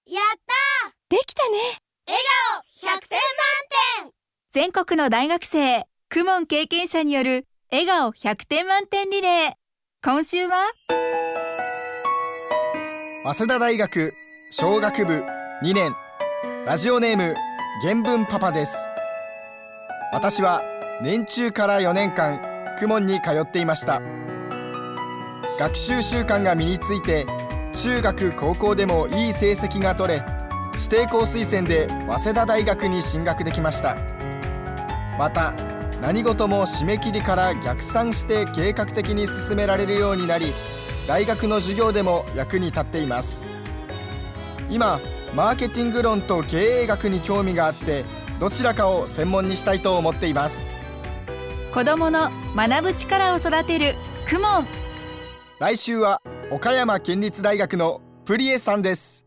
やったー、 できたね。 笑顔100点満点。 全国の大学生公文経験者による笑顔100点満点リレー。今週は早稲田大学商学部2年、ラジオネーム原文パパです。私は年中から4年間公文に通っていました。学習習慣が身について、中学高校でもいい成績が取れ、指定校推薦で早稲田大学に進学できました。また何事も締め切りから逆算して計画的に進められるようになり、大学の授業でも役に立っています。今マーケティング論と経営学に興味があって、どちらかを専門にしたいと思っています。 子どもの学ぶ力を育てる公文。 来週は岡山県立大学のプリエさんです。